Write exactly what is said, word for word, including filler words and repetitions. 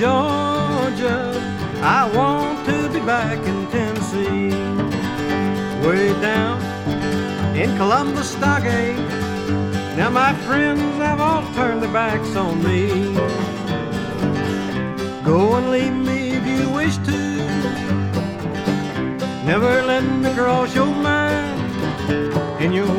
Georgia. I want to be back in Tennessee. Way down in Columbus Stockade, now my friends have all turned their backs on me. Go and leave me if you wish to, never let me cross your mind in your